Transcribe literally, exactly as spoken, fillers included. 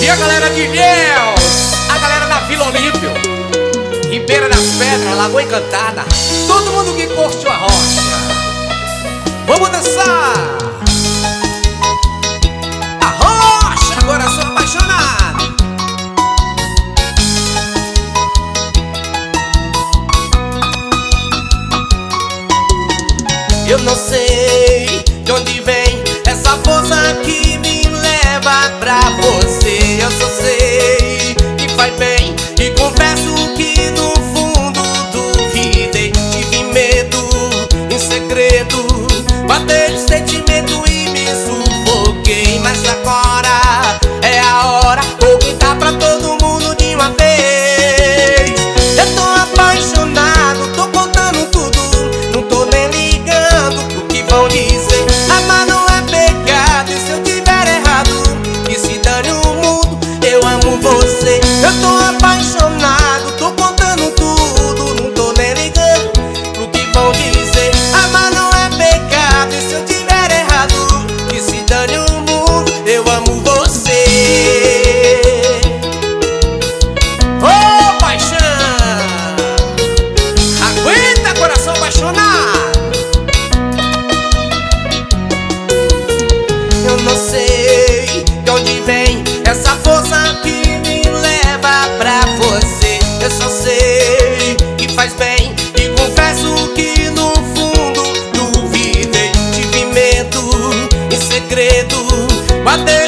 a galera de Ilhéus, a galera da Vila Olímpio, Ribeira das Pedras, Lagoa Encantada, todo mundo que curte a rocha, vamos dançar a rocha, agora sou apaixonado. Eu não sei de onde vem essa força que me leva pra você. Eu só sei que faz bem e confesso que no fundo duvidei. Tive medo em segredo, bateu de sentimento e me sufoquei. Mas agora é a hora, vou gritar pra todo mundo de uma vez. Eu tô apaixonado, tô contando tudo, não tô nem ligando pro que vão dizer. Amar não é pecado, e se eu tiver errado, que se dane o mundo, eu amo você. Eu tô apaixonado, tô contando tudo, não tô nem ligando pro que vão dizer. Amar não é pecado, e se eu tiver errado, que se dane o mundo, eu amo você. Ô paixão, aguenta coração apaixonado. Eu não sei de onde vem essa força que me leva pra você. Eu só sei que faz bem e confesso que no fundo duvidei. Tive medo em segredo, bateu